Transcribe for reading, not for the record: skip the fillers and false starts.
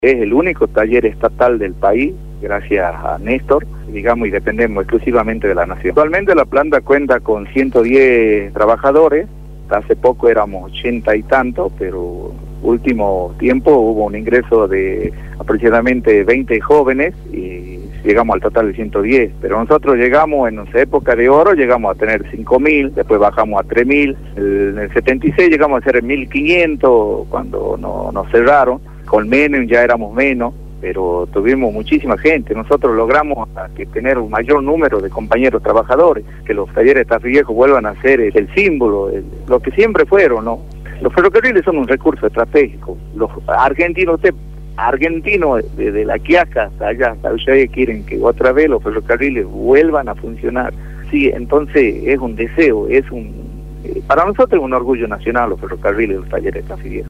Es el único taller estatal del país, gracias a Néstor, digamos, y dependemos exclusivamente de la nación. Actualmente la planta cuenta con 110 trabajadores, hace poco éramos 80 y tanto, pero último tiempo hubo un ingreso de aproximadamente 20 jóvenes y llegamos al total de 110, pero nosotros llegamos en nuestra época de oro, llegamos a tener 5.000, después bajamos a 3.000, en el 76 llegamos a ser 1.500 cuando nos cerraron, con menos ya éramos menos, pero tuvimos muchísima gente. Nosotros logramos tener un mayor número de compañeros trabajadores, que los talleres Tafiviejos vuelvan a ser el símbolo, lo que siempre fueron, ¿no? Los ferrocarriles son un recurso estratégico. Los argentinos de la Quiaca hasta allá, hasta ustedes quieren que otra vez los ferrocarriles vuelvan a funcionar. Sí, entonces es un deseo, para nosotros es un orgullo nacional los ferrocarriles, los talleres Tafiviejos.